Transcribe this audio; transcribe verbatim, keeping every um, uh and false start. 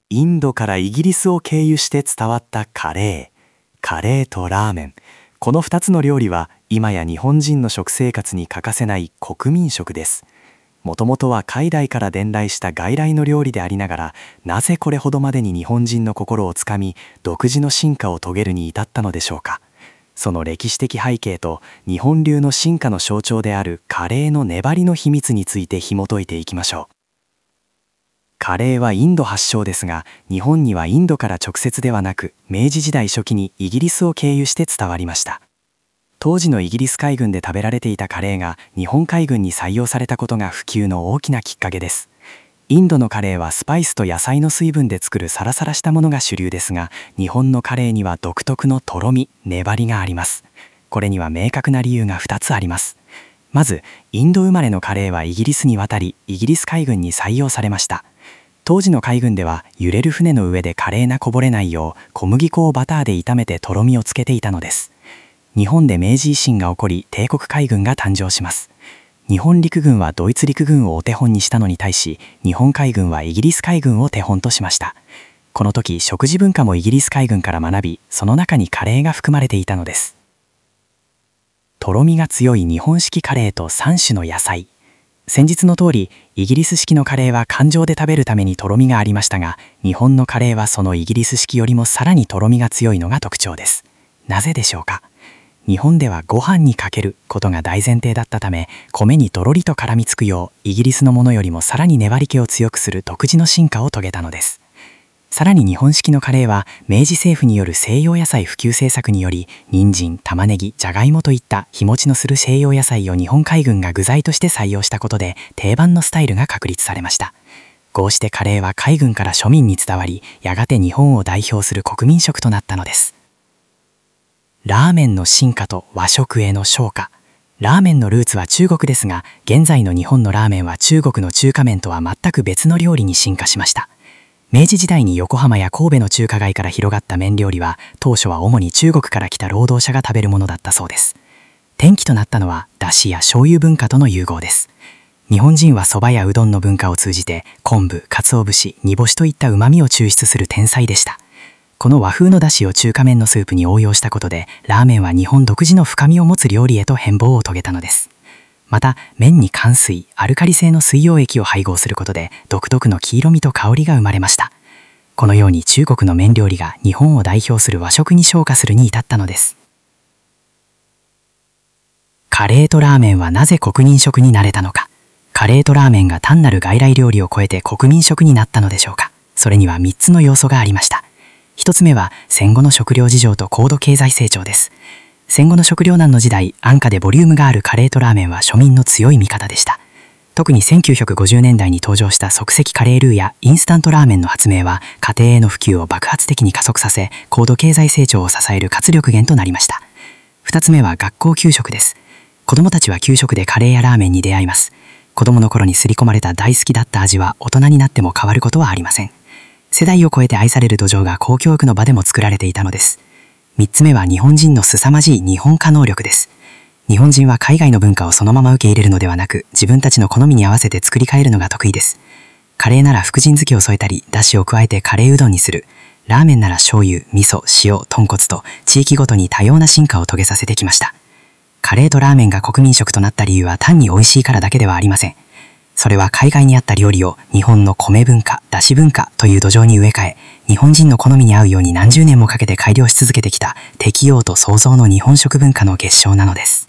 インドからイギリスを経由して伝わったカレー、カレーとラーメン。このふたつの料理は今や日本人の食生活に欠かせない国民食です。もともとは海外から伝来した外来の料理でありながら、なぜこれほどまでに日本人の心をつかみ、独自の進化を遂げるに至ったのでしょうか。その歴史的背景と日本流の進化の象徴であるカレーの粘りの秘密について紐解いていきましょう。カレーはインド発祥ですが、日本にはインドから直接ではなく、明治時代初期にイギリスを経由して伝わりました。当時のイギリス海軍で食べられていたカレーが日本海軍に採用されたことが普及の大きなきっかけです。インドのカレーはスパイスと野菜の水分で作るサラサラしたものが主流ですが、日本のカレーには独特のとろみ、粘りがあります。これには明確な理由がふたつあります。まず、インド生まれのカレーはイギリスに渡り、イギリス海軍に採用されました。当時の海軍では揺れる船の上でカレーがこぼれないよう小麦粉をバターで炒めてとろみをつけていたのです。日本で明治維新が起こり帝国海軍が誕生します。日本陸軍はドイツ陸軍をお手本にしたのに対し、日本海軍はイギリス海軍を手本としました。この時食事文化もイギリス海軍から学び、その中にカレーが含まれていたのです。とろみが強い日本式カレーとさん種の野菜。先日の通り、イギリス式のカレーは缶状で食べるためにとろみがありましたが、日本のカレーはそのイギリス式よりもさらにとろみが強いのが特徴です。なぜでしょうか。日本ではご飯にかけることが大前提だったため、米にとろりと絡みつくよう、イギリスのものよりもさらに粘り気を強くする独自の進化を遂げたのです。さらに日本式のカレーは明治政府による西洋野菜普及政策により、人参、玉ねぎ、じゃがいもといった日持ちのする西洋野菜を日本海軍が具材として採用したことで定番のスタイルが確立されました。こうしてカレーは海軍から庶民に伝わり、やがて日本を代表する国民食となったのです。ラーメンの進化と和食への昇華。ラーメンのルーツは中国ですが、現在の日本のラーメンは中国の中華麺とは全く別の料理に進化しました。明治時代に横浜や神戸の中華街から広がった麺料理は、当初は主に中国から来た労働者が食べるものだったそうです。転機となったのは、だしや醤油文化との融合です。日本人は蕎麦やうどんの文化を通じて、昆布、鰹節、煮干しといった旨味を抽出する天才でした。この和風のだしを中華麺のスープに応用したことで、ラーメンは日本独自の深みを持つ料理へと変貌を遂げたのです。また、麺に寒水、アルカリ性の水溶液を配合することで、独特の黄色みと香りが生まれました。このように中国の麺料理が日本を代表する和食に昇華するに至ったのです。カレーとラーメンはなぜ国民食になれたのか。カレーとラーメンが単なる外来料理を超えて国民食になったのでしょうか。それにはみっつの要素がありました。ひとつめは戦後の食料事情と高度経済成長です。戦後の食糧難の時代、安価でボリュームがあるカレーとラーメンは庶民の強い味方でした。特にせんきゅうひゃくごじゅうねんだいに登場した即席カレールーやインスタントラーメンの発明は家庭への普及を爆発的に加速させ、高度経済成長を支える活力源となりました。ふたつめは学校給食です。子どもたちは給食でカレーやラーメンに出会います。子供の頃に刷り込まれた大好きだった味は大人になっても変わることはありません。世代を超えて愛される土壌が公教育の場でも作られていたのです。みっつめは日本人の凄まじい日本化能力です。日本人は海外の文化をそのまま受け入れるのではなく、自分たちの好みに合わせて作り変えるのが得意です。カレーなら福神漬けを添えたり、だしを加えてカレーうどんにする。ラーメンなら醤油、味噌、塩、豚骨と地域ごとに多様な進化を遂げさせてきました。カレーとラーメンが国民食となった理由は単に美味しいからだけではありません。それは海外にあった料理を日本の米文化、だし文化という土壌に植え替え、日本人の好みに合うように何十年もかけて改良し続けてきた適応と創造の日本食文化の結晶なのです。